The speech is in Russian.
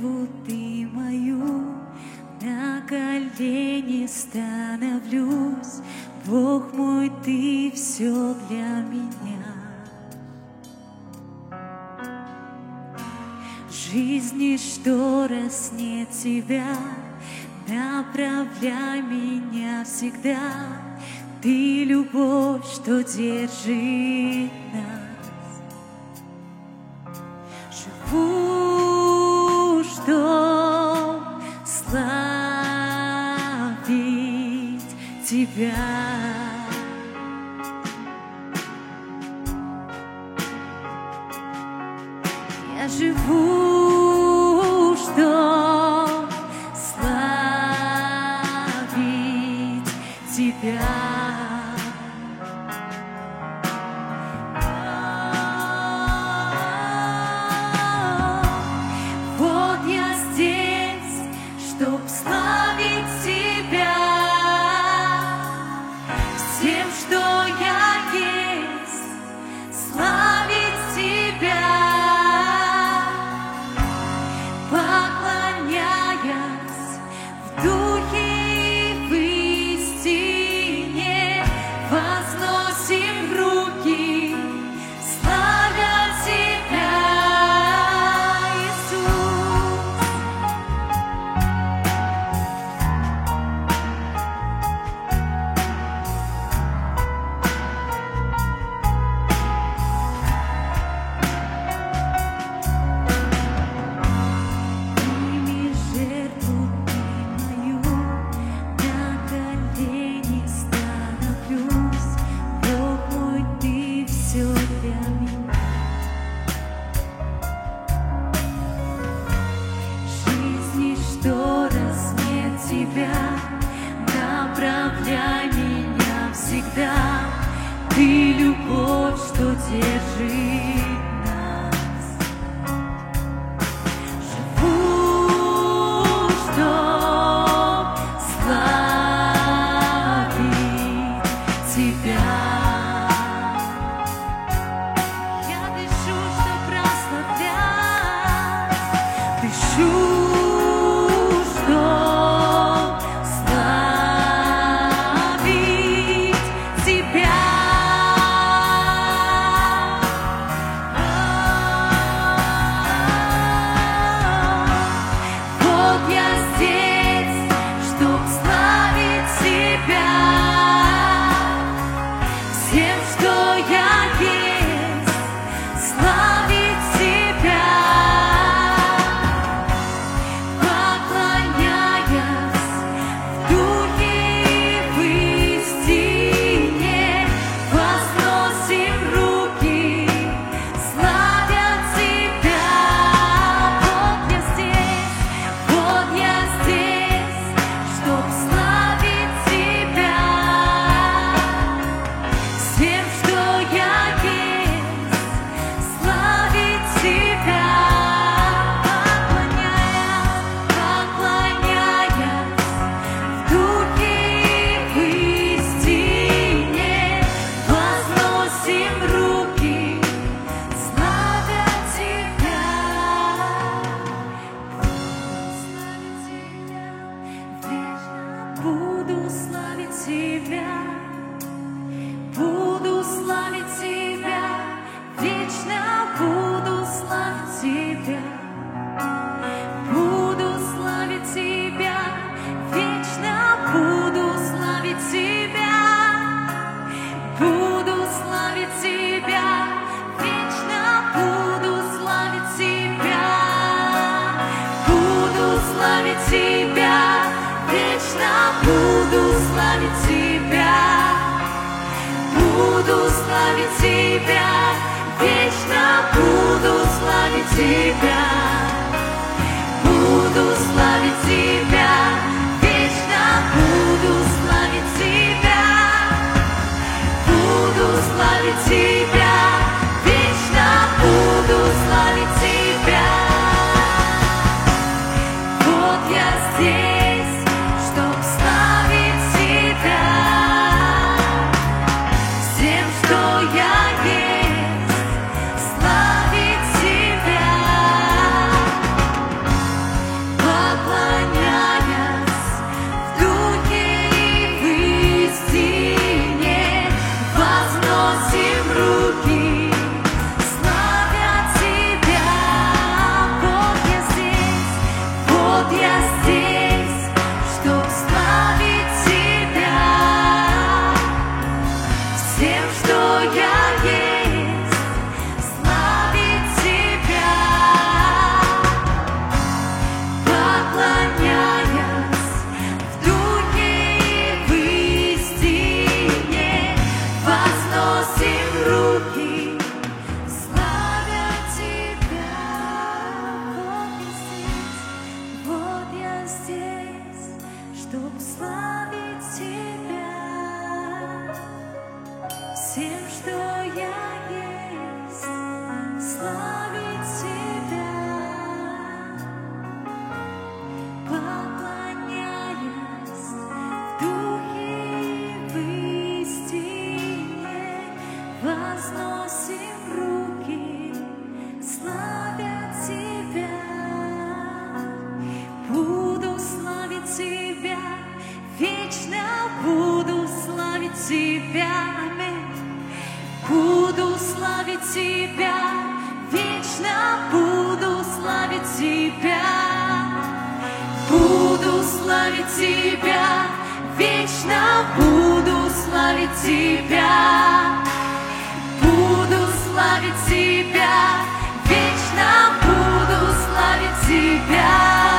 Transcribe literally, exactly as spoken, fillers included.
жертву Ты мою, на колени становлюсь. Бог мой, Ты все для меня. Жизни, что раз нет Тебя, направляй меня всегда. Ты любовь, что держит нас. Живу, чтоб славить Тебя. Я живу, чтоб славить Тебя. Вот я здесь, чтоб славить Тебя всем, что я есть, славить Тебя, поклоняясь в духе и в истине, возносим руки, славя Тебя, Иисус. Прими жертву Ты мою, на колени становлюсь. Бог мой, Ты все для меня. Жизни, что раз нет Тебя, направляй меня всегда. Ты любовь, что держит нас. Живу, чтоб славить Тебя. Я дышу, чтоб прославлять, дышу, чтоб славить Тебя. Вот я здесь, чтоб славить Тебя всем, что я есть, славить Тебя, поклоняясь в духе и в истине, возносим руки, славя Тебя. Вот я здесь, вот я здесь, чтоб славить Тебя всем, что я есть, славить Тебя, поклоняясь, поклоняясь в духе и в истине, возносим руки, славя Тебя. Буду славить Тебя, буду славить Тебя, вечно буду славить Тебя, буду славить Тебя, вечно буду славить Тебя, буду славить Тебя, вечно буду славить Тебя, буду славить Тебя, вечно буду славить Тебя, буду славить Тебя, вечно буду славить Тебя, буду славить Тебя, вечно буду славить Тебя, буду славить Тебя, вечно буду славить Тебя. Вот я здесь, чтоб славить Тебя всем, что я есть, славить Тебя. славить Тебя всем, что я есть, славить Тебя, поклоняясь в духе и в истине, возносим руки, славя Тебя. Буду славить Тебя, вечно буду славить Тебя, аминь. Буду славить Тебя, вечно буду славить Тебя. Буду славить Тебя, вечно буду славить Тебя. Буду славить Тебя, вечно буду славить Тебя.